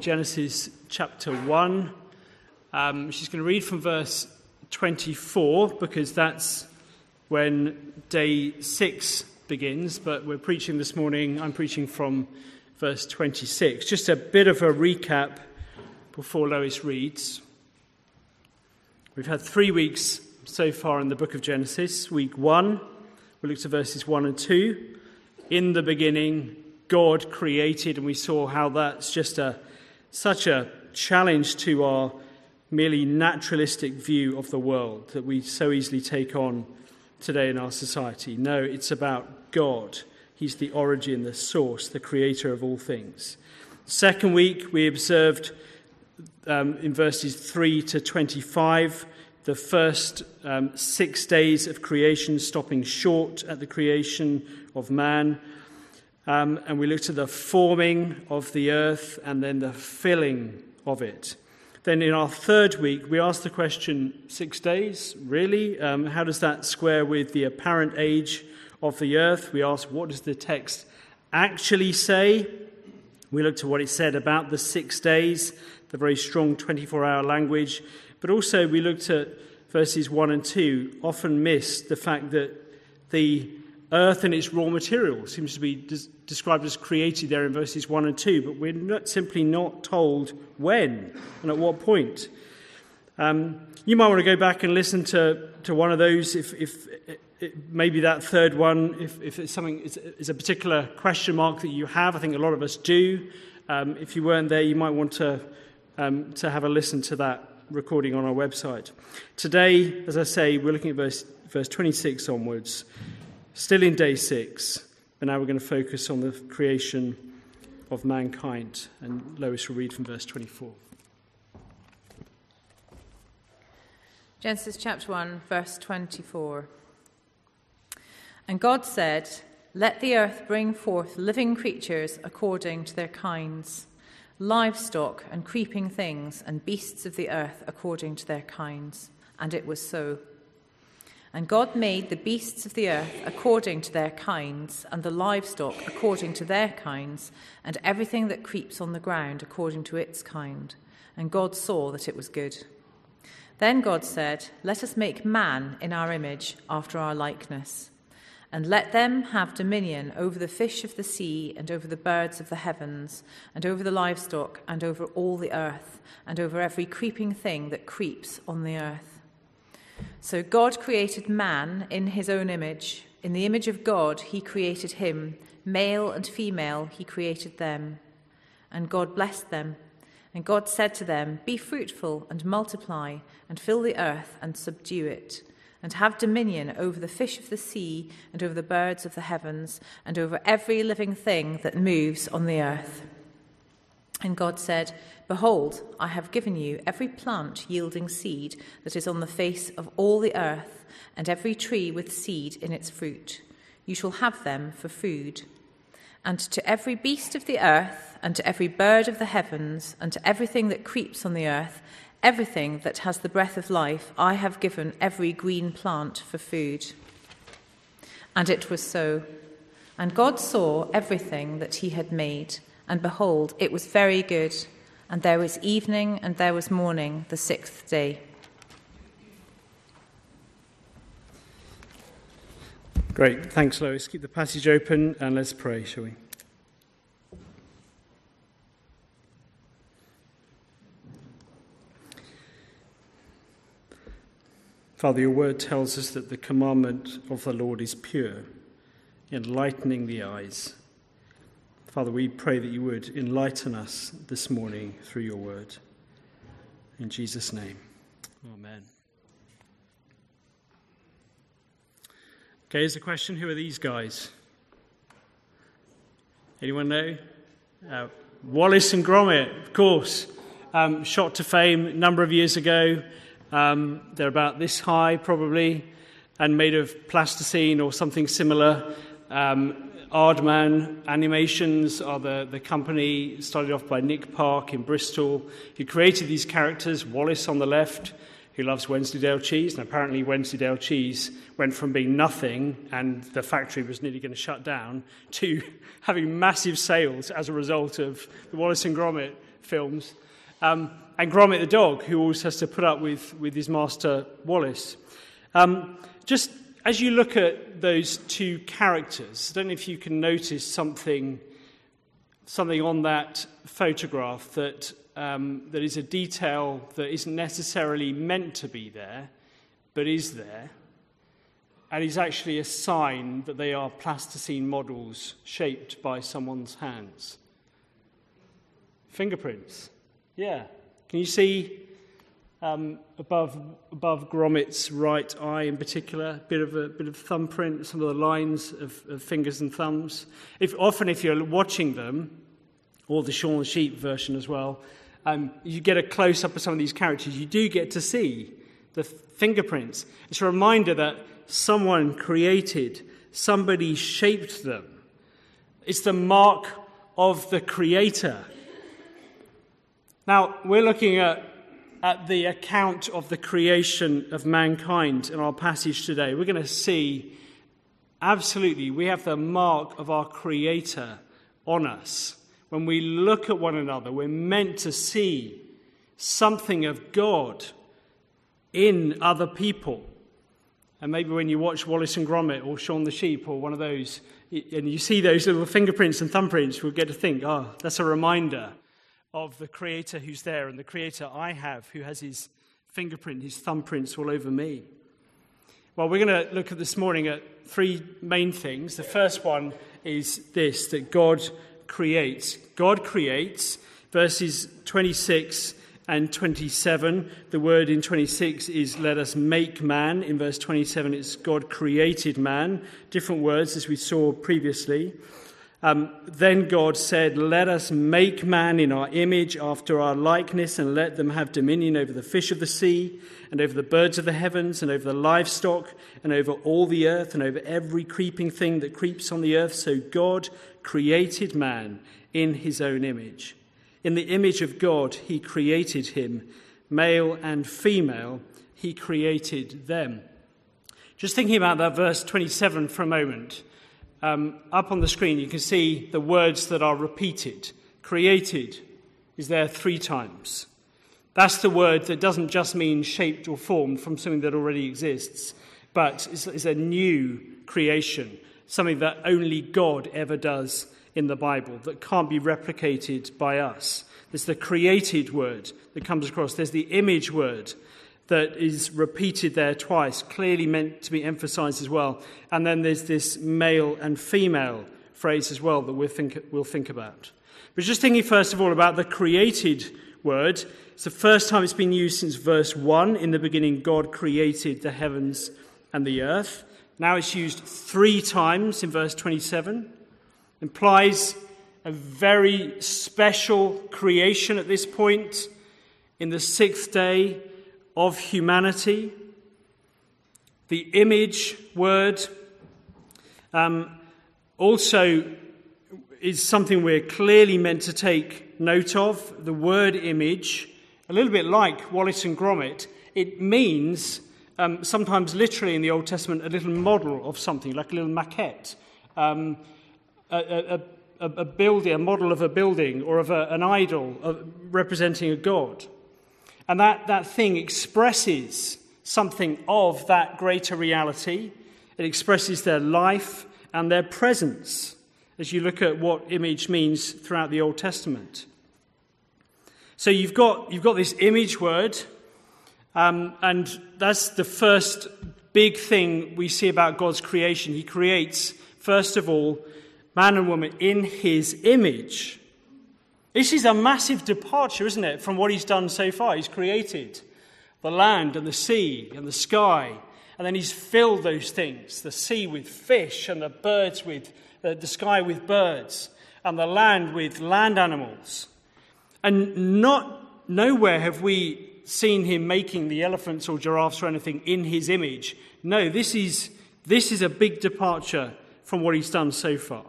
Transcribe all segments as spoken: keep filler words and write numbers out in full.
Genesis chapter one. Um, she's going to read from verse twenty-four because that's when day six begins, but we're preaching this morning, I'm preaching from verse twenty-six. Just a bit of a recap before Lois reads. We've had three weeks so far in the book of Genesis. Week one, we looked at verses one and two. In the beginning, God created, and we saw how that's just a such a challenge to our merely naturalistic view of the world that we so easily take on today in our society. No, it's about God. He's the origin, the source, the creator of all things. Second week, we observed um, in verses three to twenty-five, the first um, six days of creation, stopping short at the creation of man. Um, and we looked at the forming of the earth and then the filling of it. Then in our third week, we asked the question, six days, really? Um, how does that square with the apparent age of the earth? We asked, what does the text actually say? We looked at what it said about the six days, the very strong twenty-four hour language. But also we looked at verses one and two, often missed the fact that the earth and its raw material seems to be des- described as created there in verses one and two, but we're not, simply not told when and at what point. Um, you might want to go back and listen to, to one of those, if, if it, maybe that third one, if, if it's something, is, is a particular question mark that you have. I think a lot of us do. Um, if you weren't there, you might want to um, to have a listen to that recording on our website. Today, as I say, we're looking at verse, verse twenty-six onwards. Still in day six, but now we're going to focus on the creation of mankind. And Lois will read from verse twenty-four. Genesis chapter one, verse twenty-four. And God said, "Let the earth bring forth living creatures according to their kinds, livestock and creeping things, and beasts of the earth according to their kinds." And it was so. And God made the beasts of the earth according to their kinds, and the livestock according to their kinds, and everything that creeps on the ground according to its kind. And God saw that it was good. Then God said, "Let us make man in our image, after our likeness. And let them have dominion over the fish of the sea, and over the birds of the heavens, and over the livestock, and over all the earth, and over every creeping thing that creeps on the earth." So God created man in his own image. In the image of God he created him. Male and female he created them. And God blessed them. And God said to them, "Be fruitful and multiply, and fill the earth and subdue it, and have dominion over the fish of the sea, and over the birds of the heavens, and over every living thing that moves on the earth." And God said, "Behold, I have given you every plant yielding seed that is on the face of all the earth, and every tree with seed in its fruit. You shall have them for food. And to every beast of the earth, and to every bird of the heavens, and to everything that creeps on the earth, everything that has the breath of life, I have given every green plant for food." And it was so. And God saw everything that he had made, and behold, it was very good. And there was evening and there was morning, the sixth day. Great. Thanks, Lois. Keep the passage open and let's pray, shall we? Father, your word tells us that the commandment of the Lord is pure, enlightening the eyes. Father, we pray that you would enlighten us this morning through your word. In Jesus' name, amen. Okay, here's the question. Who are these guys? Anyone know? Uh, Wallace and Gromit, of course. Um, shot to fame a number of years ago. Um, they're about this high, probably, and made of plasticine or something similar. Um, Aardman Animations are the, the company, started off by Nick Park in Bristol, who created these characters. Wallace on the left, who loves Wensleydale cheese, and apparently Wensleydale cheese went from being nothing and the factory was nearly going to shut down to having massive sales as a result of the Wallace and Gromit films, um, and Gromit the dog, who always has to put up with, with his master Wallace. Um, just as you look at those two characters, I don't know if you can notice something, something on that photograph that um, that is a detail that isn't necessarily meant to be there, but is there, and is actually a sign that they are plasticine models shaped by someone's hands. Fingerprints. Yeah. Can you see um, above above Gromit's right eye in particular, a bit of a bit of thumbprint, some of the lines of, of fingers and thumbs? If often, if you're watching them, or the Shaun the Sheep version as well, um, you get a close up of some of these characters. You do get to see the fingerprints. It's a reminder that someone created, somebody shaped them. It's the mark of the Creator. Now, we're looking at, at the account of the creation of mankind in our passage today. We're going to see, absolutely, we have the mark of our Creator on us. When we look at one another, we're meant to see something of God in other people. And maybe when you watch Wallace and Gromit or Shaun the Sheep or one of those, and you see those little fingerprints and thumbprints, we'll get to think, oh, that's a reminder of the Creator who's there, and the Creator I have who has his fingerprint, his thumbprints all over me. Well, we're going to look at this morning at three main things. The first one is this, that God creates. God creates, verses twenty-six and twenty-seven. The word in twenty-six is let us make man. In verse twenty-seven, it's God created man. Different words as we saw previously. Um, then God said, let us make man in our image after our likeness, and let them have dominion over the fish of the sea, and over the birds of the heavens, and over the livestock, and over all the earth, and over every creeping thing that creeps on the earth. So God created man in his own image. In the image of God, he created him. Male and female, he created them. Just thinking about that verse twenty-seven for a moment. Um, up on the screen, you can see the words that are repeated. Created is there three times. That's the word that doesn't just mean shaped or formed from something that already exists, but is, is a new creation, something that only God ever does in the Bible, that can't be replicated by us. There's the created word that comes across. There's the image word that is repeated there twice, clearly meant to be emphasized as well. And then there's this male and female phrase as well that we'll think, we'll think about. But just thinking first of all about the created word, it's the first time it's been used since verse one. In the beginning, God created the heavens and the earth. Now it's used three times in verse twenty-seven. Implies a very special creation at this point in the sixth day of humanity. The image word um, also is something we're clearly meant to take note of. The word image, a little bit like Wallace and Gromit, it means um, sometimes literally in the Old Testament a little model of something, like a little maquette, um, a, a, a, a building, a model of a building or of a, an idol of, representing a god. And that, that thing expresses something of that greater reality. It expresses their life and their presence as you look at what image means throughout the Old Testament. So you've got, you've got this image word, um, and that's the first big thing we see about God's creation. He creates, first of all, man and woman in his image. This is a massive departure, isn't it, from what he's done so far. He's created the land and the sea and the sky, and then he's filled those things, the sea with fish and the birds with, uh, the sky with birds and the land with land animals. And not nowhere have we seen him making the elephants or giraffes or anything in his image. No, this is, this is a big departure from what he's done so far.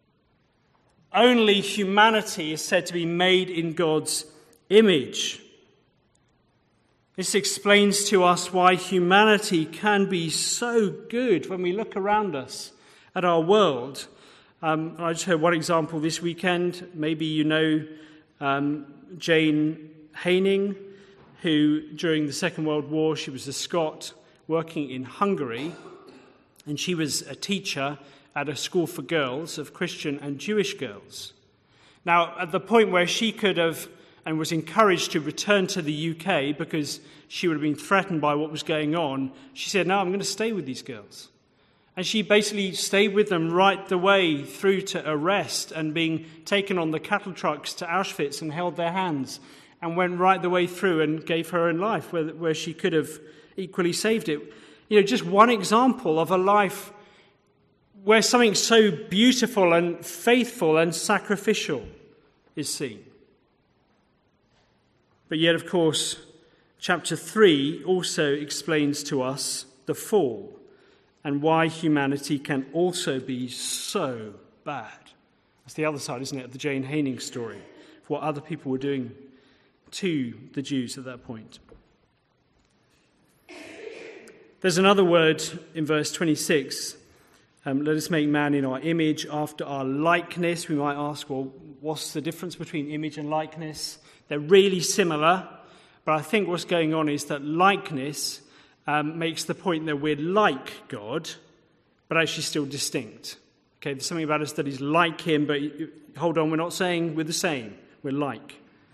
Only humanity is said to be made in God's image. This explains to us why humanity can be so good when we look around us at our world. Um, I just heard one example this weekend. Maybe you know Um, Jane Haining, who during the Second World War, she was a Scot working in Hungary, and she was a teacher at a school for girls of Christian and Jewish girls. Now, at the point where she could have and was encouraged to return to the U K because she would have been threatened by what was going on, she said, no, I'm going to stay with these girls. And she basically stayed with them right the way through to arrest and being taken on the cattle trucks to Auschwitz and held their hands, and went right the way through and gave her own life where, where she could have equally saved it. You know, just one example of a life where something so beautiful and faithful and sacrificial is seen. But yet, of course, chapter three also explains to us the fall and why humanity can also be so bad. That's the other side, isn't it, of the Jane Haining story, of what other people were doing to the Jews at that point. There's another word in verse twenty-six. Um, let us make man in our image, after our likeness. We might ask, well, what's the difference between image and likeness? They're really similar, but I think what's going on is that likeness um, makes the point that we're like God, but actually still distinct. Okay, there's something about us that is like him, but hold on, we're not saying we're the same. We're like.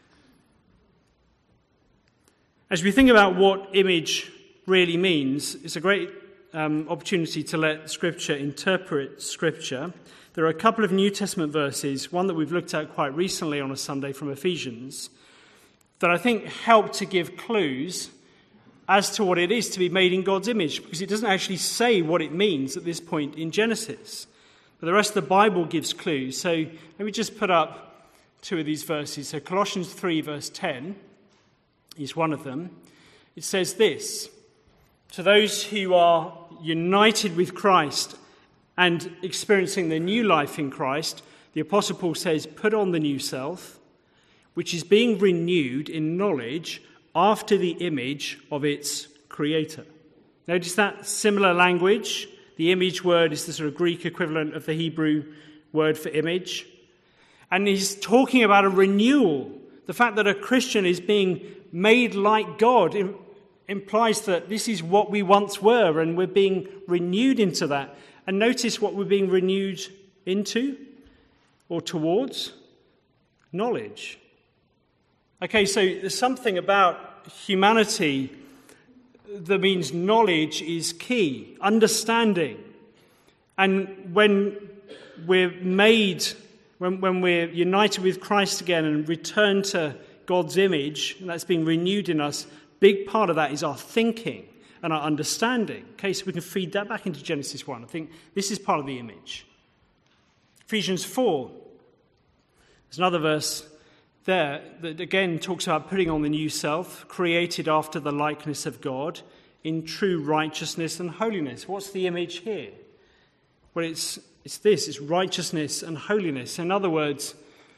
As we think about what image really means, it's a great um, opportunity to let Scripture interpret Scripture. There are a couple of New Testament verses, one that we've looked at quite recently on a Sunday from Ephesians, that I think help to give clues as to what it is to be made in God's image, because it doesn't actually say what it means at this point in Genesis. But the rest of the Bible gives clues. So let me just put up two of these verses. So Colossians three, verse ten is one of them. It says this: to those who are united with Christ and experiencing the new life in Christ, the Apostle Paul says, put on the new self, which is being renewed in knowledge after the image of its creator. Notice that similar language. The image word is the sort of Greek equivalent of the Hebrew word for image. And he's talking about a renewal. The fact that a Christian is being made like God implies that this is what we once were, and we're being renewed into that. And notice what we're being renewed into or towards: knowledge. Okay, so there's something about humanity that means knowledge is key, understanding. And when we're made, when, when we're united with Christ again and return to God's image, and that's being renewed in us, big part of that is our thinking and our understanding. Okay, so we can feed that back into Genesis one. I think this is part of the image. Ephesians four, there's another verse there that again talks about putting on the new self, created after the likeness of God, in true righteousness and holiness. What's the image here? Well, it's it's this, it's righteousness and holiness. In other words,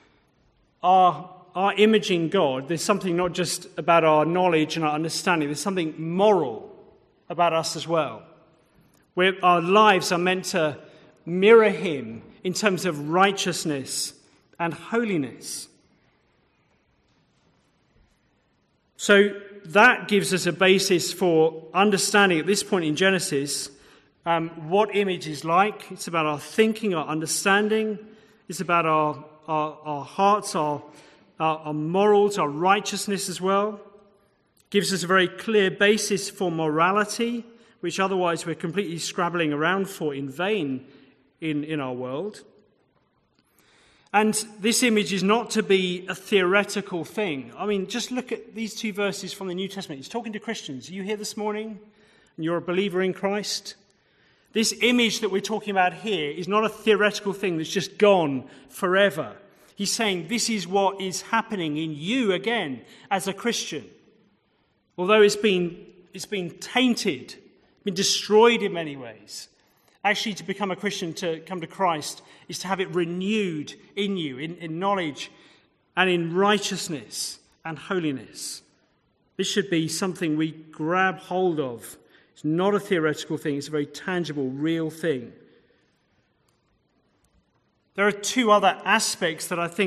our our image in God, there's something not just about our knowledge and our understanding, there's something moral about us as well. Where our lives are meant to mirror him in terms of righteousness and holiness. So that gives us a basis for understanding at this point in Genesis um, what image is like. It's about our thinking, our understanding. It's about our, our, our hearts, our, our, our morals, our righteousness as well. It gives us a very clear basis for morality, which otherwise we're completely scrabbling around for in vain in, in our world. And this image is not to be a theoretical thing. I mean, just look at these two verses from the New Testament. He's talking to Christians. Are you here this morning and you're a believer in Christ? This image that we're talking about here is not a theoretical thing that's just gone forever. He's saying this is what is happening in you again as a Christian. Although it's been, it's been tainted, been destroyed in many ways. Actually, to become a Christian, to come to Christ, is to have it renewed in you, in, in knowledge and in righteousness and holiness. This should be something we grab hold of. It's not a theoretical thing, it's a very tangible, real thing. There are two other aspects that I think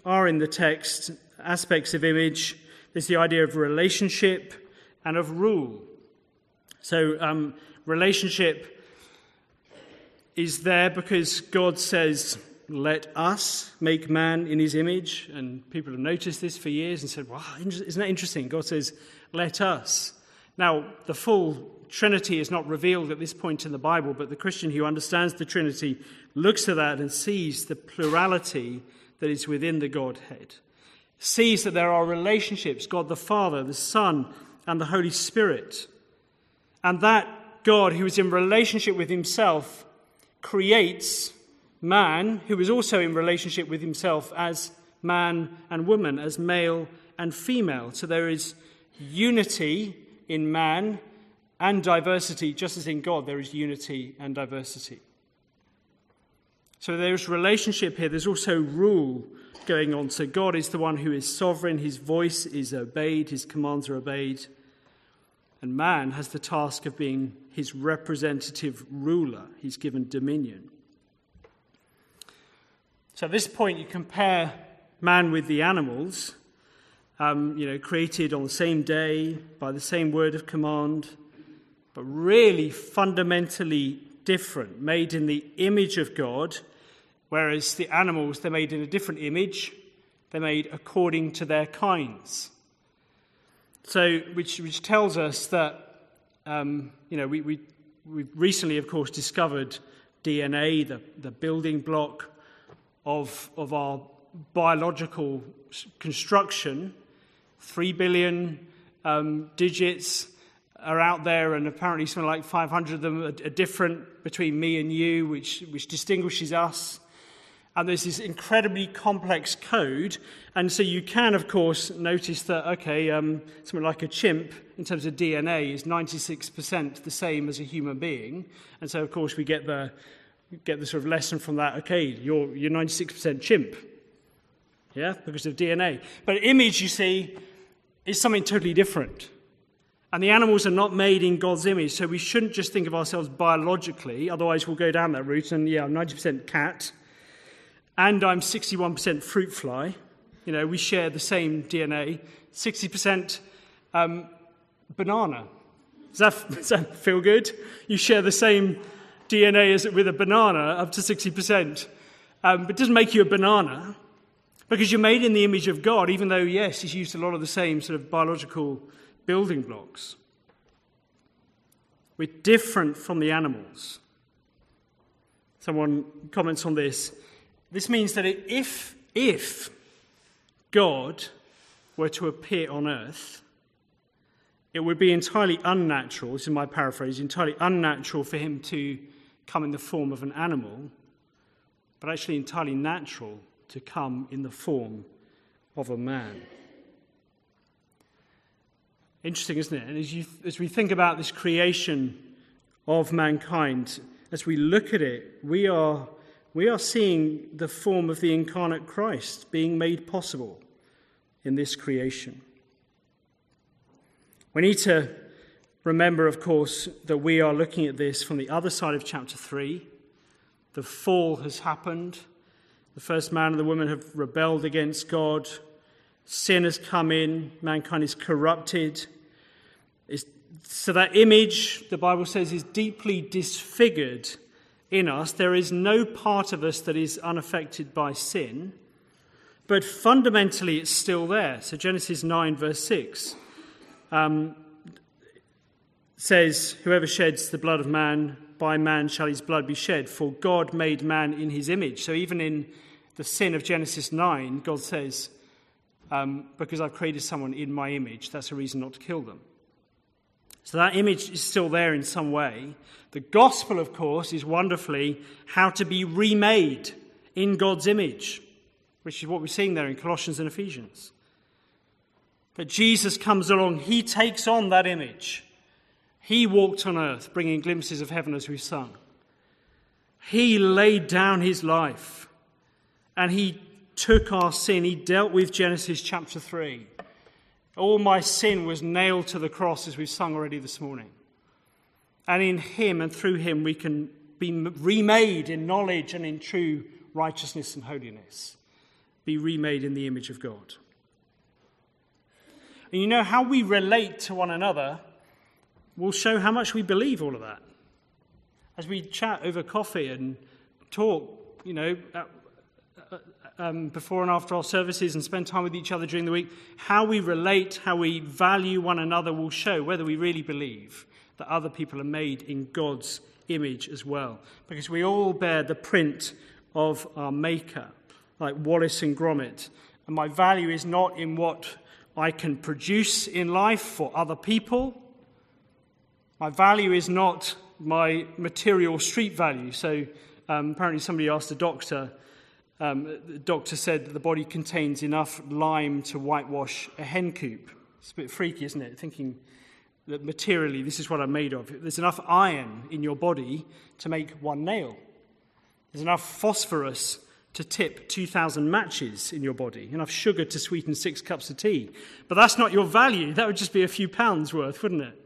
are in the text aspects of image. There's the idea of relationship and of rule. So um, relationship is there because God says, let us make man in his image. And people have noticed this for years and said, wow, isn't that interesting? God says, let us. Now, the full Trinity is not revealed at this point in the Bible, but the Christian who understands the Trinity looks at that and sees the plurality that is within the Godhead. Sees that there are relationships, God the Father, the Son, and the Holy Spirit. And that God, who is in relationship with himself, creates man, who is also in relationship with himself as man and woman, as male and female. So there is unity in man and diversity, just as in God there is unity and diversity. So there's relationship here. There's also rule going on. So God is the one who is sovereign. His voice is obeyed. His commands are obeyed. And man has the task of being his representative ruler. He's given dominion. So at this point, you compare man with the animals, um, you know, created on the same day by the same word of command, but really fundamentally different, made in the image of God, whereas the animals, they're made in a different image. They're made according to their kinds. So, which which tells us that, um, you know, we, we, we've recently, of course, discovered D N A, the, the building block of, of our biological construction. Three billion um, digits are out there, and apparently something like five hundred of them are, are different between me and you, which, which distinguishes us. And there's this incredibly complex code. And so you can, of course, notice that, okay, um, something like a chimp, in terms of D N A, is ninety-six percent the same as a human being. And so, of course, we get the get the sort of lesson from that, okay, you're, you're ninety-six percent chimp. Yeah, because of D N A. But image, you see, is something totally different. And the animals are not made in God's image, so we shouldn't just think of ourselves biologically, otherwise we'll go down that route, and yeah, I'm ninety percent cat, and I'm sixty-one percent fruit fly. You know, we share the same D N A. sixty percent um, banana. Does that, does that feel good? You share the same D N A as with a banana, up to sixty percent. Um, but it doesn't make you a banana, because you're made in the image of God, even though, yes, he's used a lot of the same sort of biological building blocks. We're different from the animals. Someone comments on this. This means that if, if God were to appear on earth, it would be entirely unnatural, this is my paraphrase, entirely unnatural for him to come in the form of an animal, but actually entirely natural to come in the form of a man. Interesting, isn't it? And as, you, as we think about this creation of mankind, as we look at it, we are, we are seeing the form of the incarnate Christ being made possible in this creation. We need to remember, of course, that we are looking at this from the other side of chapter three. The fall has happened. The first man and the woman have rebelled against God. Sin has come in. Mankind is corrupted. It's, so that image, the Bible says, is deeply disfigured in us. There is no part of us that is unaffected by sin. But fundamentally, it's still there. So Genesis nine, verse six, um, says, whoever sheds the blood of man, by man shall his blood be shed, for God made man in his image. So even in the sin of Genesis nine, God says, um, because I've created someone in my image, that's a reason not to kill them. So that image is still there in some way. The gospel, of course, is wonderfully how to be remade in God's image, which is what we're seeing there in Colossians and Ephesians. That Jesus comes along, he takes on that image. He walked on earth, bringing glimpses of heaven as we've sung. He laid down his life, and he took our sin. He dealt with Genesis chapter three. All my sin was nailed to the cross, as we've sung already this morning. And in him and through him we can be remade in knowledge and in true righteousness and holiness. be remade in the image of God. And you know, how we relate to one another will show how much we believe all of that. As we chat over coffee and talk, you know, uh, uh, um, before and after our services and spend time with each other during the week, how we relate, how we value one another will show whether we really believe that other people are made in God's image as well. Because we all bear the print of our Maker, like Wallace and Gromit. And my value is not in what I can produce in life for other people. My value is not my material street value. So um, apparently somebody asked the doctor, um, the doctor said that the body contains enough lime to whitewash a hen coop. It's a bit freaky, isn't it? Thinking that materially this is what I'm made of. There's enough iron in your body to make one nail. There's enough phosphorus to tip two thousand matches in your body, enough sugar to sweeten six cups of tea. But that's not your value. That would just be a few pounds worth, wouldn't it?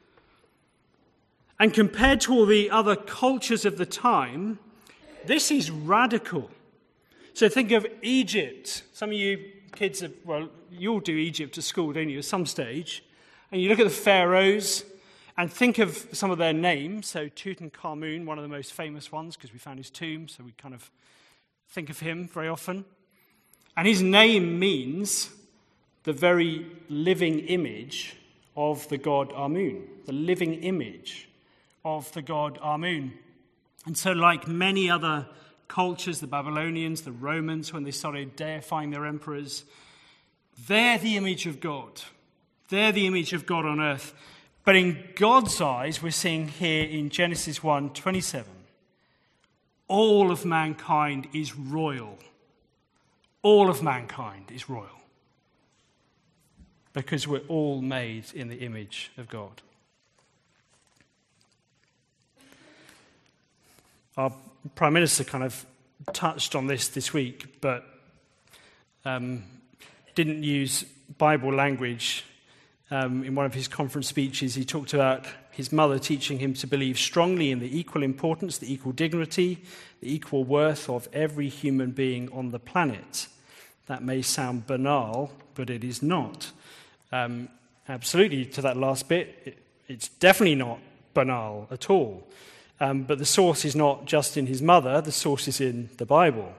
And compared to all the other cultures of the time, this is radical. So think of Egypt. Some of you kids, have, well, you'll do Egypt at school, don't you, at some stage. And you look at the pharaohs and think of some of their names. So Tutankhamun, one of the most famous ones, because we found his tomb, so we kind of think of him very often. And his name means the very living image of the god Amun, the living image of the god Amun. And so like many other cultures, the Babylonians, the Romans, when they started deifying their emperors, they're the image of God. They're the image of God on earth. But in God's eyes, we're seeing here in Genesis one twenty-seven, all of mankind is royal. All of mankind is royal. Because we're all made in the image of God. Our Prime Minister kind of touched on this this week, but um, didn't use Bible language. Um, in one of his conference speeches, he talked about his mother teaching him to believe strongly in the equal importance, the equal dignity, the equal worth of every human being on the planet. That may sound banal, but it is not. Um, absolutely, to that last bit, it, it's definitely not banal at all. Um, but the source is not just in his mother, the source is in the Bible.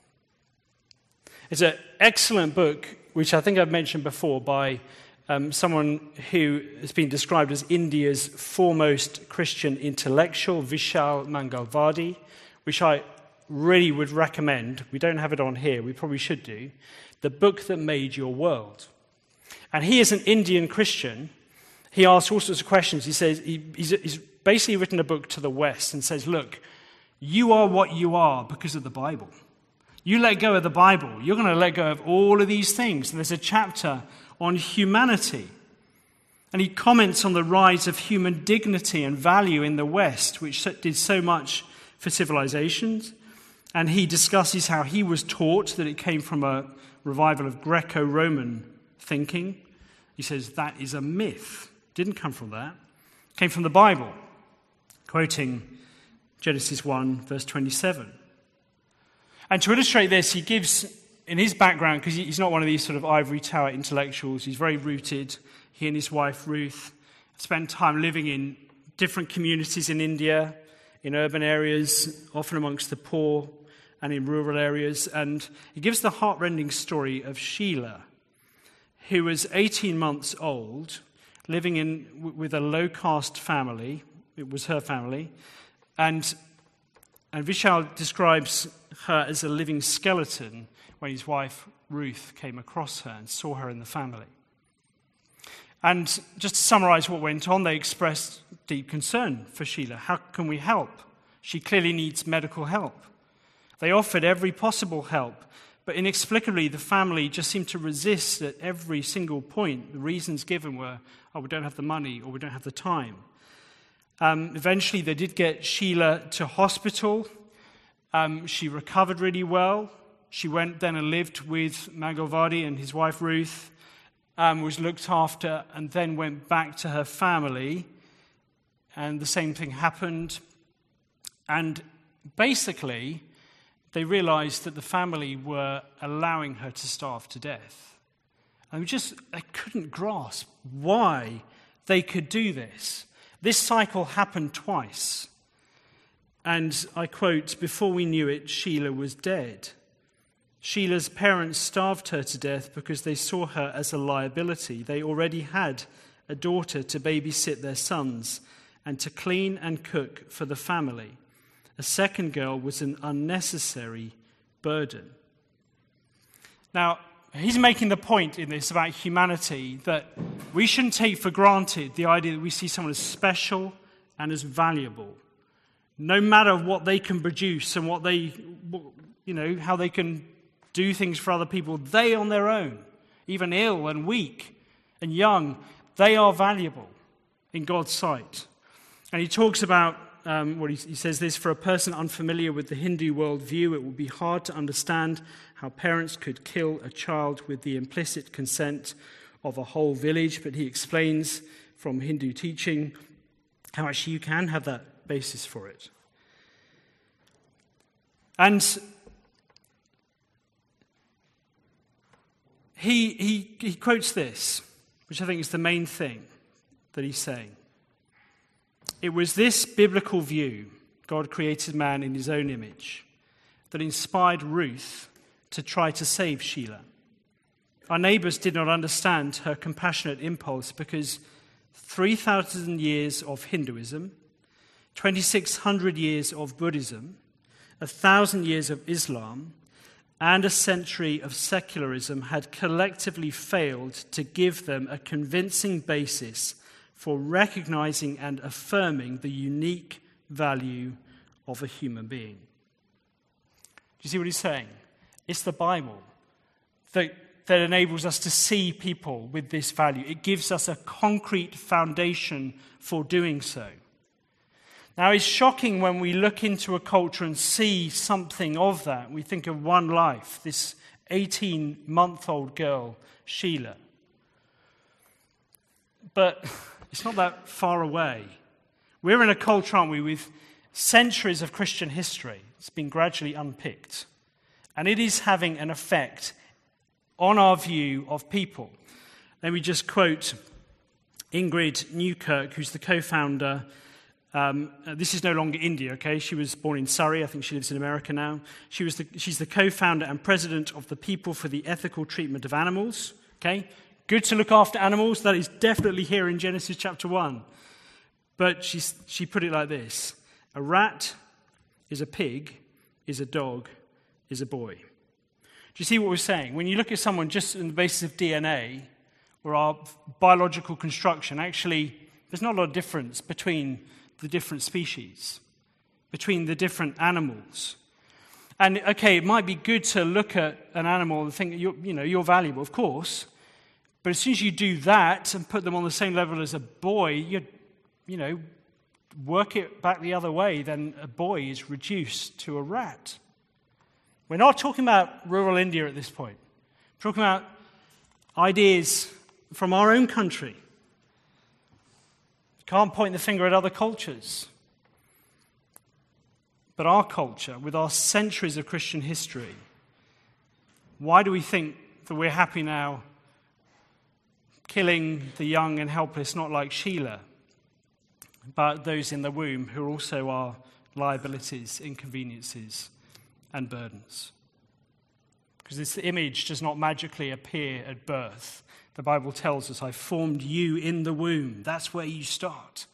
It's an excellent book, which I think I've mentioned before, by um, someone who has been described as India's foremost Christian intellectual, Vishal Mangalwadi, which I really would recommend. We don't have it on here, we probably should do. The Book That Made Your World. And he is an Indian Christian. He asks all sorts of questions. He says he, he's, he's basically written a book to the West and says, look, you are what you are because of the Bible. You let go of the Bible, you're going to let go of all of these things. And there's a chapter on humanity. And he comments on the rise of human dignity and value in the West, which did so much for civilizations. And he discusses how he was taught that it came from a revival of Greco-Roman thinking. He says that is a myth. Didn't come from that. It came from the Bible. Quoting Genesis one, verse twenty-seven. And to illustrate this, he gives, in his background, because he's not one of these sort of ivory tower intellectuals, he's very rooted. He and his wife, Ruth, spent time living in different communities in India, in urban areas, often amongst the poor, and in rural areas. And he gives the heartrending story of Sheila, who was eighteen months old, living in with a low-caste family. It was her family. And, and Vishal describes her as a living skeleton when his wife, Ruth, came across her and saw her in the family. And just to summarize what went on, they expressed deep concern for Sheila. How can we help? She clearly needs medical help. They offered every possible help, but inexplicably the family just seemed to resist at every single point. The reasons given were, oh, we don't have the money or we don't have the time. Um, eventually, they did get Sheila to hospital. Um, she recovered really well. She went then and lived with Mangalwadi and his wife Ruth, um, was looked after, and then went back to her family. And the same thing happened. And basically, they realized that the family were allowing her to starve to death. And we just, I couldn't grasp why they could do this. This cycle happened twice. And I quote, "Before we knew it, Sheila was dead." Sheila's parents starved her to death because they saw her as a liability. They already had a daughter to babysit their sons and to clean and cook for the family. A second girl was an unnecessary burden. Now, he's making the point in this about humanity that we shouldn't take for granted the idea that we see someone as special and as valuable. No matter what they can produce and what they, you know, how they can do things for other people, they on their own, even ill and weak and young, they are valuable in God's sight. And he talks about, um, what he, he says this, for a person unfamiliar with the Hindu worldview, it will be hard to understand how parents could kill a child with the implicit consent of a whole village. But he explains from Hindu teaching how actually you can have that basis for it. And he, he, he quotes this, which I think is the main thing that he's saying. It was this biblical view, God created man in his own image, that inspired Ruth to try to save Sheila. Our neighbors did not understand her compassionate impulse because three thousand years of Hinduism, twenty-six hundred years of Buddhism, one thousand years of Islam, and a century of secularism had collectively failed to give them a convincing basis for recognizing and affirming the unique value of a human being. Do you see what he's saying? It's the Bible that, that enables us to see people with this value. It gives us a concrete foundation for doing so. Now, it's shocking when we look into a culture and see something of that. We think of One Life, this eighteen-month-old girl, Sheila. But it's not that far away. We're in a culture, aren't we, with centuries of Christian history. It's been gradually unpicked. And it is having an effect on our view of people. Let me just quote Ingrid Newkirk, who's the co-founder. Um, this is no longer India, okay? She was born in Surrey. I think she lives in America now. She was the, she's the co-founder and president of the People for the Ethical Treatment of Animals, okay? Good to look after animals. That is definitely here in Genesis chapter one. But she, she put it like this. A rat is a pig, is a dog, is a boy. Do you see what we're saying? When you look at someone just on the basis of D N A or our biological construction, actually, there's not a lot of difference between the different species, between the different animals. And, okay, it might be good to look at an animal and think, you're, you know, you're valuable, of course. But as soon as you do that and put them on the same level as a boy, you, you know, work it back the other way, then a boy is reduced to a rat. We're not talking about rural India at this point. We're talking about ideas from our own country. Can't point the finger at other cultures. But our culture, with our centuries of Christian history, why do we think that we're happy now killing the young and helpless, not like Sheila, but those in the womb who also are liabilities, inconveniences, and burdens? Because this image does not magically appear at birth. The Bible tells us, I formed you in the womb. That's where you start.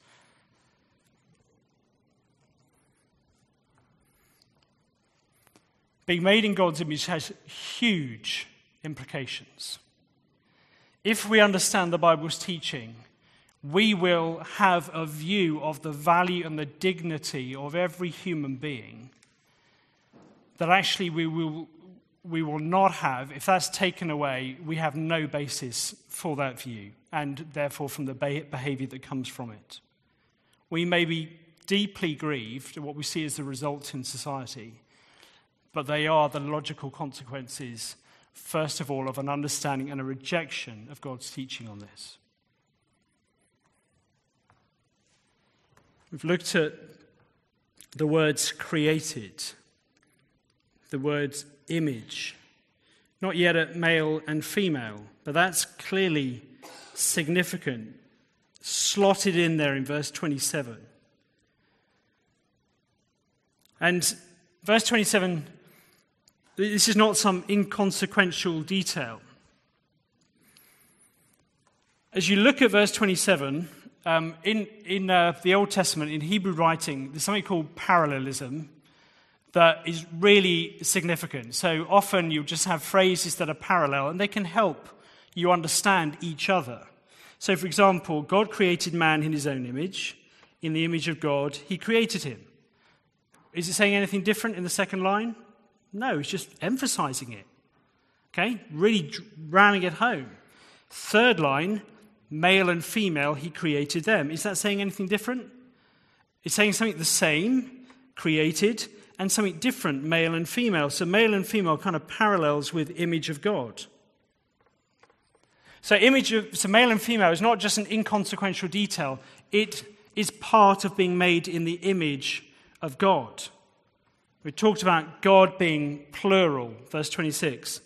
Being made in God's image has huge implications. If we understand the Bible's teaching, we will have a view of the value and the dignity of every human being that actually we will we will not have. If that's taken away, we have no basis for that view, and therefore from the behavior that comes from it. We may be deeply grieved at what we see as the results in society, but they are the logical consequences, first of all, of an understanding and a rejection of God's teaching on this. We've looked at the words created, the word image. Not yet at male and female, but that's clearly significant, slotted in there in verse twenty-seven. And verse twenty-seven, this is not some inconsequential detail. As you look at verse twenty-seven, um, in, in uh, the Old Testament, in Hebrew writing, there's something called parallelism that is really significant. So often you'll just have phrases that are parallel, and they can help you understand each other. So, for example, God created man in his own image. In the image of God, he created him. Is it saying anything different in the second line? No, it's just emphasizing it. Okay? Really ramming it home. Third line, male and female, he created them. Is that saying anything different? It's saying something the same, created, and something different, male and female. So male and female kind of parallels with image of God. So image of, so male and female is not just an inconsequential detail. It is part of being made in the image of God. We talked about God being plural, verse twenty-six.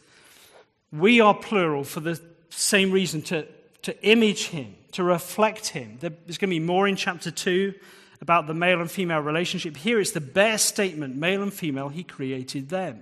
We are plural for the same reason, to, to image him, to reflect him. There's going to be more in chapter two about the male and female relationship. Here it's the bare statement, male and female, he created them.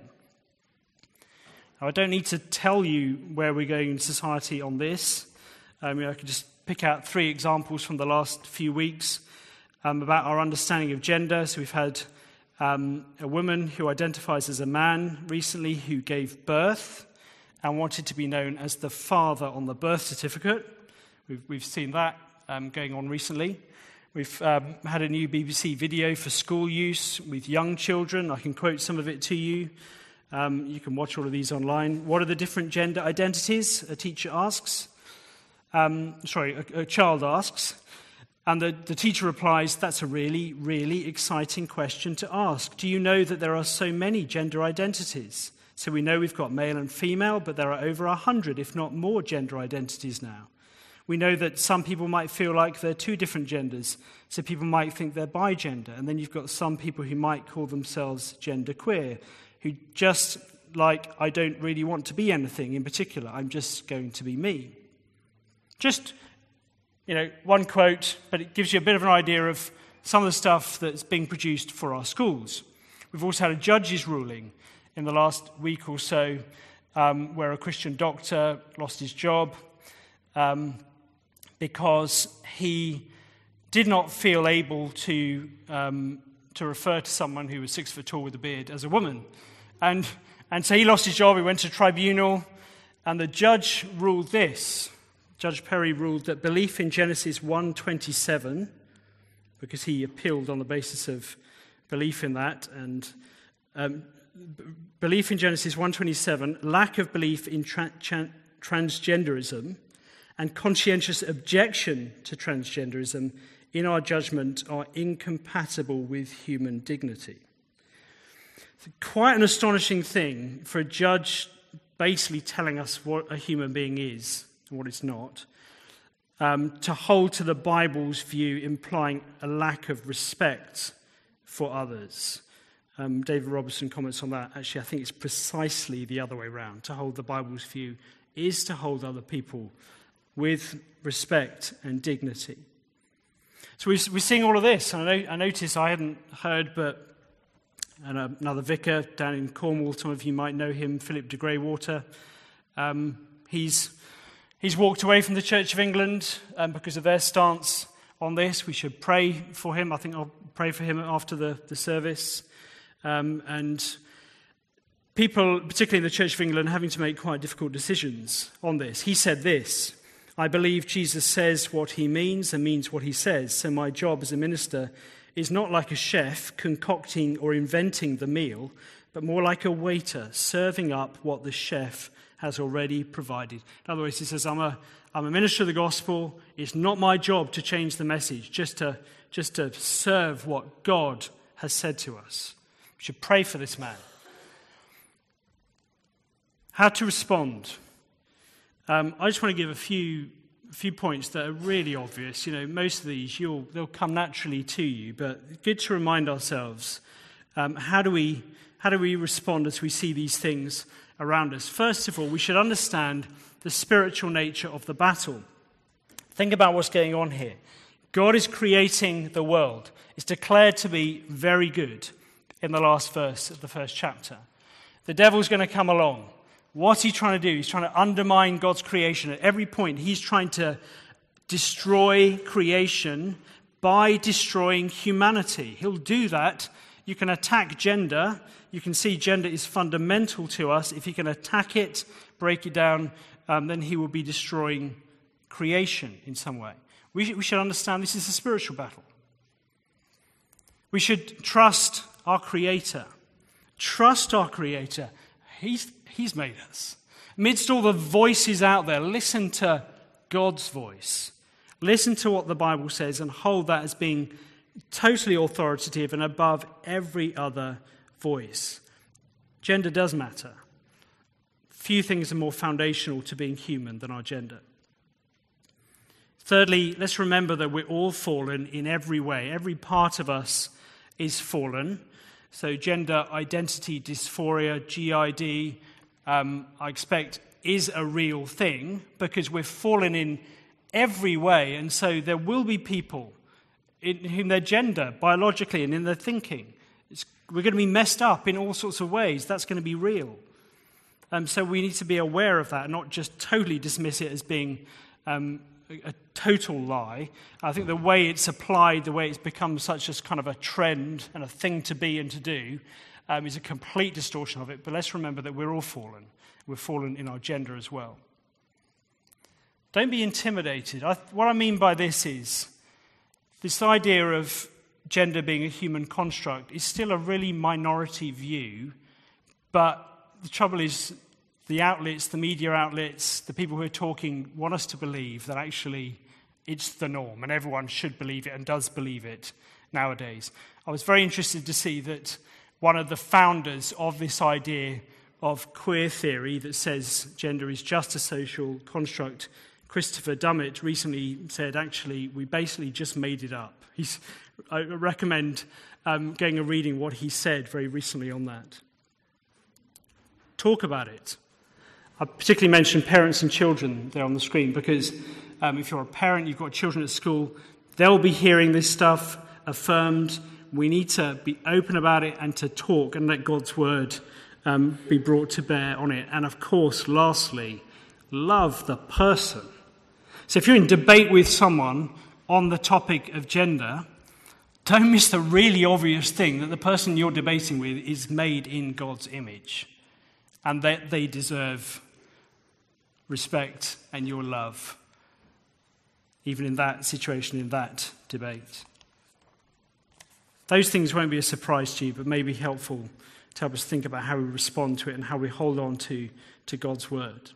Now, I don't need to tell you where we're going in society on this. I mean, I could just pick out three examples from the last few weeks um, about our understanding of gender. So we've had um, a woman who identifies as a man recently who gave birth and wanted to be known as the father on the birth certificate. We've, we've seen that um, going on recently. We've um, had a new B B C video for school use with young children. I can quote some of it to you. Um, you can watch all of these online. What are the different gender identities? A teacher asks. Um, sorry, a, a child asks. And the, the teacher replies, that's a really, really exciting question to ask. Do you know that there are so many gender identities? So we know we've got male and female, but there are over a hundred, if not more, gender identities now. We know that some people might feel like they're two different genders, so people might think they're bigender. And then you've got some people who might call themselves genderqueer, who just like, I don't really want to be anything in particular, I'm just going to be me. Just, you know, one quote, but it gives you a bit of an idea of some of the stuff that's being produced for our schools. We've also had a judge's ruling in the last week or so, um, where a Christian doctor lost his job um, because he did not feel able to um, to refer to someone who was six foot tall with a beard as a woman. And, and so he lost his job, he went to tribunal, and the judge ruled this. Judge Perry ruled that belief in Genesis one twenty-seven, because he appealed on the basis of belief in that, and um, b- belief in Genesis one twenty-seven, lack of belief in tra- tra- transgenderism, and conscientious objection to transgenderism, in our judgment, are incompatible with human dignity. It's quite an astonishing thing for a judge basically telling us what a human being is and what it's not, um, to hold to the Bible's view, implying a lack of respect for others. Um, David Robertson comments on that. Actually, I think it's precisely the other way around. To hold the Bible's view is to hold other people with respect and dignity. So we're seeing all of this. And I, I noticed I hadn't heard, but another vicar down in Cornwall, some of you might know him, Philip de Greywater. Um, he's he's walked away from the Church of England um, because of their stance on this. We should pray for him. I think I'll pray for him after the, the service. Um, and people, particularly in the Church of England, having to make quite difficult decisions on this. He said this: I believe Jesus says what he means and means what he says, so my job as a minister is not like a chef concocting or inventing the meal, but more like a waiter serving up what the chef has already provided. In other words, he says, I'm a, I'm a minister of the gospel. It's not my job to change the message, just to, just to serve what God has said to us. We should pray for this man. How to respond? Um, I just want to give a few few points that are really obvious. You know, most of these you'll they'll come naturally to you, but good to remind ourselves: um, how do we How do we respond as we see these things around us? First of all, we should understand the spiritual nature of the battle. Think about what's going on here. God is creating the world. It's declared to be very good in the last verse of the first chapter. The devil's going to come along. What's he trying to do? He's trying to undermine God's creation. At every point, he's trying to destroy creation by destroying humanity. He'll do that. You can attack gender. You can see gender is fundamental to us. If he can attack it, break it down, um, then he will be destroying creation in some way. We, we should understand this is a spiritual battle. We should trust our Creator. Trust our Creator. He's, he's made us. Amidst all the voices out there, listen to God's voice. Listen to what the Bible says and hold that as being totally authoritative and above every other voice. Gender does matter. Few things are more foundational to being human than our gender. Thirdly, let's remember that we're all fallen in every way. Every part of us is fallen. So gender identity dysphoria, G I D, um, I expect, is a real thing because we're fallen in every way. And so there will be people in whom their gender, biologically and in their thinking, it's, we're going to be messed up in all sorts of ways. That's going to be real. Um, so we need to be aware of that and not just totally dismiss it as being um, a, a total lie. I think the way it's applied, the way it's become such as kind of a trend and a thing to be and to do um, is a complete distortion of it. But let's remember that we're all fallen. We're fallen in our gender as well. Don't be intimidated. I, what I mean by this is this idea of gender being a human construct is still a really minority view, but the trouble is the outlets, the media outlets, the people who are talking want us to believe that actually it's the norm and everyone should believe it and does believe it nowadays. I was very interested to see that one of the founders of this idea of queer theory that says gender is just a social construct, Christopher Dummett, recently said, actually, we basically just made it up. He's, I recommend um, going and reading what he said very recently on that. Talk about it. I particularly mentioned parents and children there on the screen because um, if you're a parent, you've got children at school, they'll be hearing this stuff affirmed. We need to be open about it and to talk and let God's word um, be brought to bear on it. And of course, lastly, love the person. So if you're in debate with someone on the topic of gender, don't miss the really obvious thing that the person you're debating with is made in God's image and that they deserve respect and your love, even in that situation, in that debate. Those things won't be a surprise to you, but may be helpful to help us think about how we respond to it and how we hold on to, to God's word.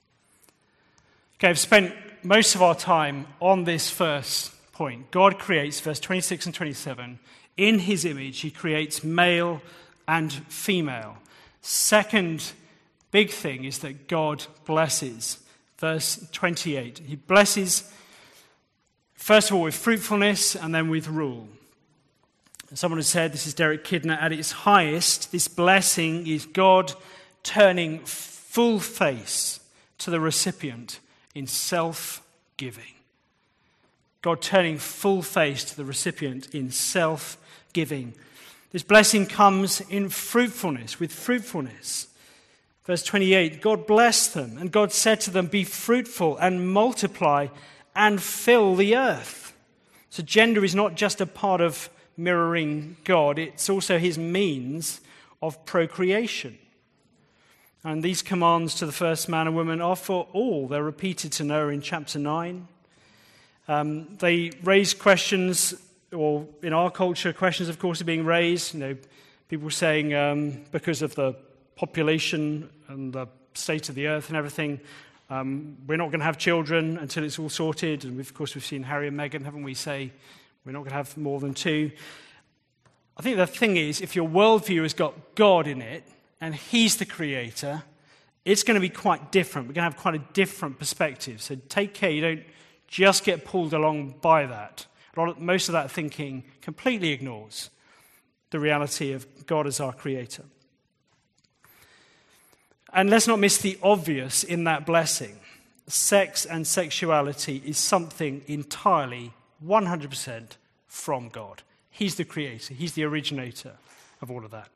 Okay, I've spent most of our time on this first point. God creates, verse twenty-six and twenty-seven, in his image he creates male and female. Second big thing is that God blesses. Verse twenty-eight, he blesses first of all with fruitfulness and then with rule. Someone has said, this is Derek Kidner, at its highest, this blessing is God turning full face to the recipient in self-giving. God turning full face to the recipient in self-giving. This blessing comes in fruitfulness, with fruitfulness. Verse twenty-eight, God blessed them, and God said to them, be fruitful and multiply and fill the earth. So gender is not just a part of mirroring God, it's also his means of procreation. And these commands to the first man and woman are for all. They're repeated to Noah in chapter nine. Um, they raise questions, or in our culture, questions, of course, are being raised. You know, people saying um, because of the population and the state of the earth and everything, um, we're not going to have children until it's all sorted. And we've, of course, we've seen Harry and Meghan, haven't we, say we're not going to have more than two. I think the thing is, if your worldview has got God in it, and he's the creator, it's going to be quite different. We're going to have quite a different perspective. So take care you don't just get pulled along by that. A lot of, most of that thinking completely ignores the reality of God as our creator. And let's not miss the obvious in that blessing. Sex and sexuality is something entirely, one hundred percent from God. He's the creator. He's the originator of all of that.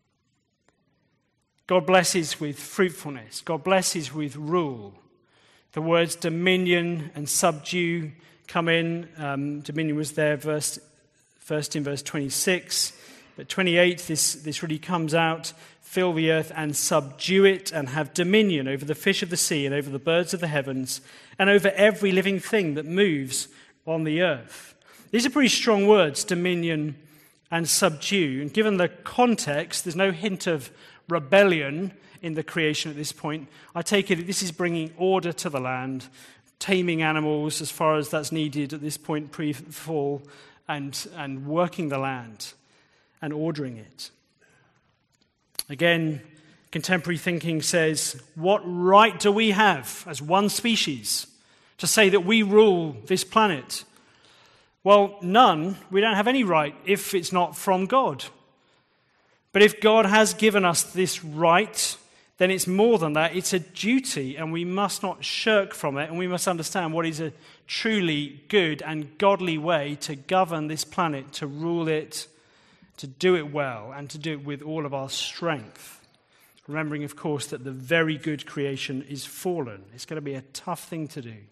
God blesses with fruitfulness. God blesses with rule. The words dominion and subdue come in. Um, dominion was there verse, first in verse twenty-six. But twenty-eight, this, this really comes out. Fill the earth and subdue it, and have dominion over the fish of the sea and over the birds of the heavens and over every living thing that moves on the earth. These are pretty strong words, dominion and subdue. And given the context, there's no hint of rebellion in the creation at this point. I take it this is bringing order to the land, taming animals as far as that's needed at this point pre-fall, and, and working the land and ordering it. Again, contemporary thinking says, what right do we have as one species to say that we rule this planet? Well, none. We don't have any right if it's not from God. But if God has given us this right, then it's more than that. It's a duty, and we must not shirk from it, and we must understand what is a truly good and godly way to govern this planet, to rule it, to do it well, and to do it with all of our strength. Remembering, of course, that the very good creation is fallen. It's going to be a tough thing to do.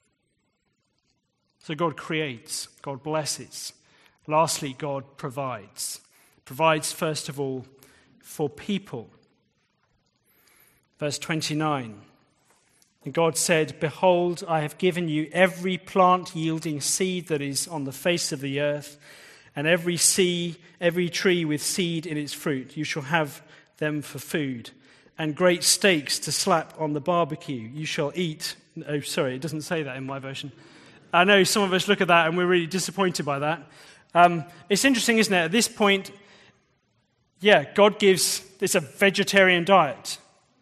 So God creates, God blesses. Lastly, God provides. Provides, first of all, for people. Verse twenty-nine. And God said, behold, I have given you every plant yielding seed that is on the face of the earth, and every sea, every tree with seed in its fruit. You shall have them for food. And great steaks to slap on the barbecue. You shall eat. Oh, sorry, it doesn't say that in my version. I know some of us look at that and we're really disappointed by that. Um, it's interesting, isn't it? At this point, yeah, God gives, it's a vegetarian diet.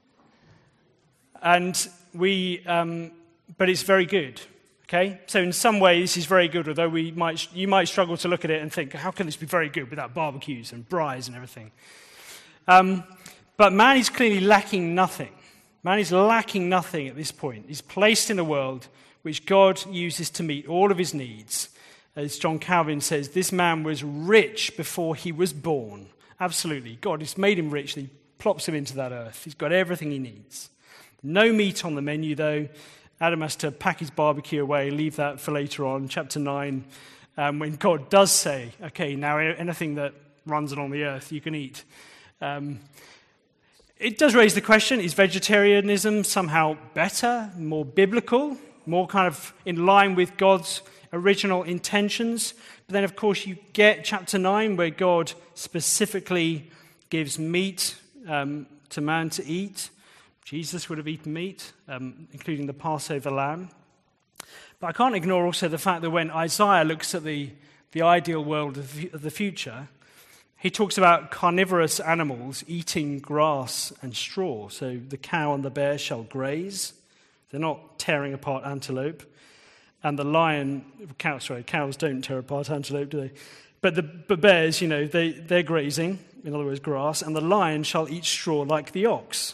And we, um, but it's very good. Okay, so in some ways this is very good, although we might, you might struggle to look at it and think, how can this be very good without barbecues and braais and everything? Um, but man is clearly lacking nothing. Man is lacking nothing at this point. He's placed in a world which God uses to meet all of his needs. As John Calvin says, this man was rich before he was born. Absolutely. God has made him rich, and he plops him into that earth. He's got everything he needs. No meat on the menu, though. Adam has to pack his barbecue away, leave that for later on, chapter nine, um, when God does say, okay, now anything that runs along the earth you can eat. Um, it does raise the question, is vegetarianism somehow better, more biblical, more kind of in line with God's original intentions? But then, of course, you get chapter nine, where God specifically gives meat um, to man to eat. Jesus would have eaten meat, um, including the Passover lamb. But I can't ignore also the fact that when Isaiah looks at the, the ideal world of the future, he talks about carnivorous animals eating grass and straw. So the cow and the bear shall graze. They're not tearing apart antelope. And the lion, cow, sorry, cows don't tear apart antelope, do they? But the but bears, you know, they, they're grazing, in other words, grass. And the lion shall eat straw like the ox.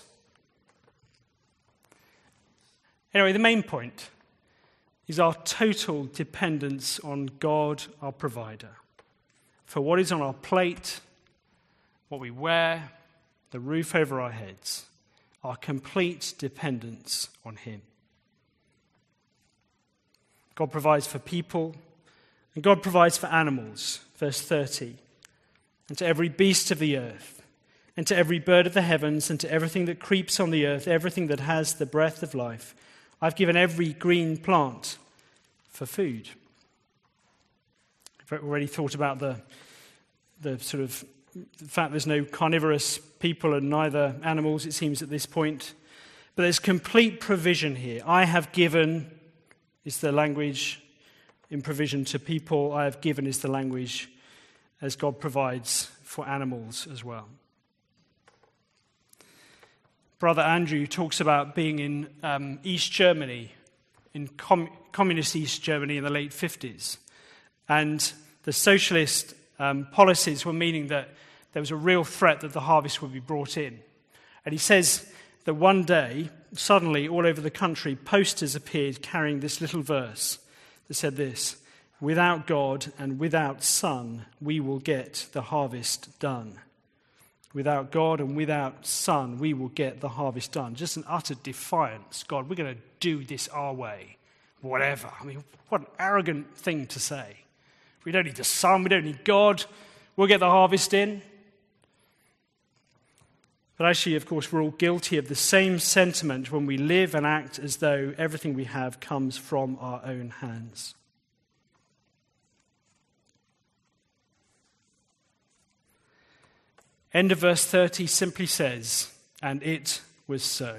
Anyway, the main point is our total dependence on God, our provider, for what is on our plate, what we wear, the roof over our heads, our complete dependence on him. God provides for people, and God provides for animals, verse thirty, and to every beast of the earth, and to every bird of the heavens, and to everything that creeps on the earth, everything that has the breath of life. I've given every green plant for food. I've already thought about the, the sort of the fact there's no carnivorous people and neither animals, it seems, at this point. But there's complete provision here. I have given is the language in provision to people. I have given is the language as God provides for animals as well. Brother Andrew talks about being in um, East Germany, in com- communist East Germany in the late fifties. And the socialist um, policies were meaning that there was a real threat that the harvest would be brought in. And he says that one day, suddenly, all over the country, posters appeared carrying this little verse that said this: "Without God and without sun, we will get the harvest done." Without God and without sun, we will get the harvest done. Just an utter defiance. God, we're going to do this our way. Whatever. I mean, what an arrogant thing to say. We don't need the sun, we don't need God. We'll get the harvest in. But actually, of course, we're all guilty of the same sentiment when we live and act as though everything we have comes from our own hands. End of verse thirty simply says, "And it was so."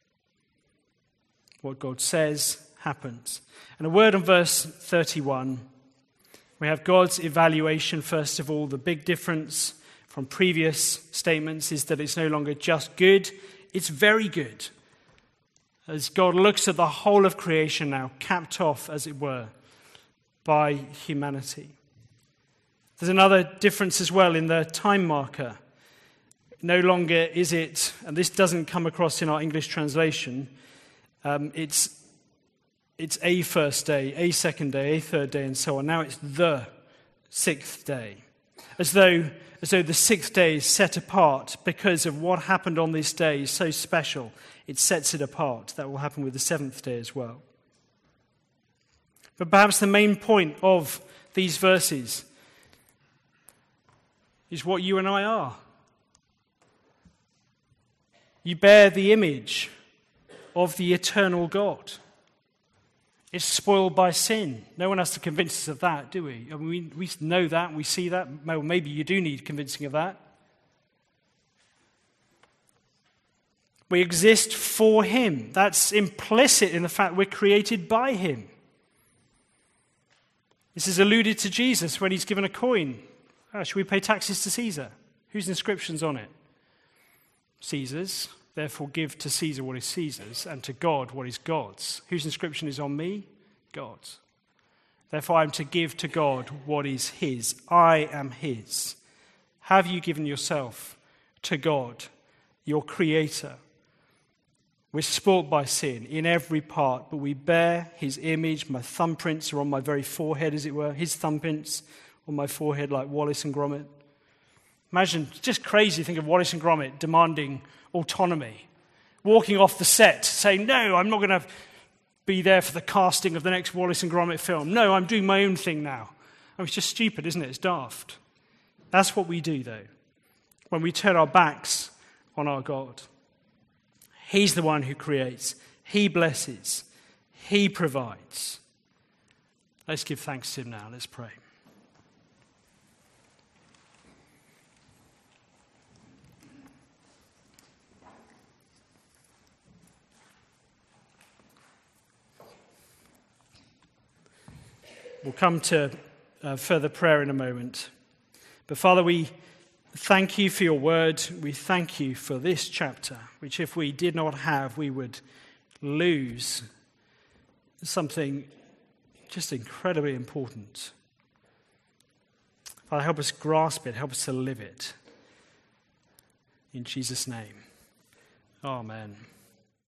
What God says happens. And a word on verse thirty-one. We have God's evaluation, first of all. The big difference from previous statements is that it's no longer just good, it's very good. As God looks at the whole of creation now, capped off, as it were, by humanity. There's another difference as well in the time marker. No longer is it, and this doesn't come across in our English translation, um, it's it's a first day, a second day, a third day, and so on. Now it's the sixth day. As though, as though the sixth day is set apart because of what happened on this day is so special. It sets it apart. That will happen with the seventh day as well. But perhaps the main point of these verses is what you and I are. You bear the image of the eternal God. It's spoiled by sin. No one has to convince us of that, do we? I mean, we, we know that, we see that. Well, maybe you do need convincing of that. We exist for him. That's implicit in the fact we're created by him. This is alluded to Jesus when he's given a coin. Oh, should we pay taxes to Caesar? Whose inscription's on it? Caesar's. Therefore give to Caesar what is Caesar's, and to God what is God's. Whose inscription is on me? God's. Therefore I am to give to God what is his. I am his. Have you given yourself to God, your creator? We're spoilt by sin in every part, but we bear his image. My thumbprints are on my very forehead, as it were. His thumbprints on my forehead like Wallace and Gromit. Imagine, just crazy, think of Wallace and Gromit demanding autonomy, walking off the set, saying, no, I'm not going to be there for the casting of the next Wallace and Gromit film. No, I'm doing my own thing now. I mean, it's just stupid, isn't it? It's daft. That's what we do, though, when we turn our backs on our God. He's the one who creates. He blesses. He provides. Let's give thanks to him now. Let's pray. We'll come to uh, further prayer in a moment. But Father, we thank you for your word. We thank you for this chapter, which if we did not have, we would lose something just incredibly important. Father, help us grasp it. Help us to live it. In Jesus' name, amen.